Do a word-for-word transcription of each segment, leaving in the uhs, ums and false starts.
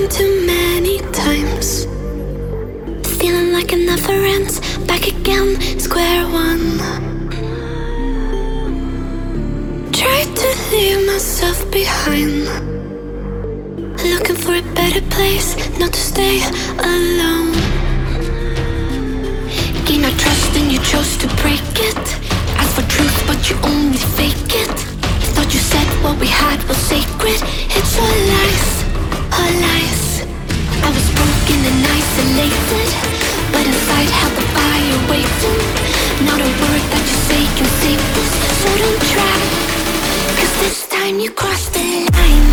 been too many times. Feeling like it never ends. Back again, square one. Tried to leave myself behind, looking for a better place, not to stay alone. Gain our trust and you chose to break it. Ask for truth but you only fake it. Thought you said what we had was sacred. It's all lies, all lies. I was broken and isolated, but inside held the fire waiting. Not a word that you say can save us, so don't try, cause this time you crossed the line.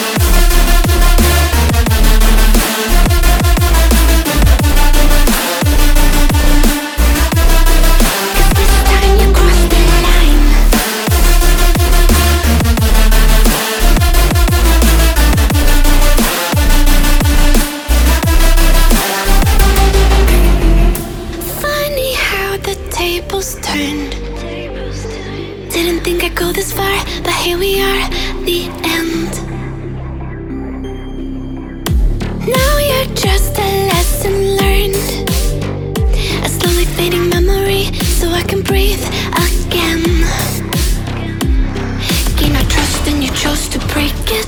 Turned. Didn't think I'd go this far, but here we are, the end. Now you're just a lesson learned, a slowly fading memory, so I can breathe again. Gain our trust and you chose to break it.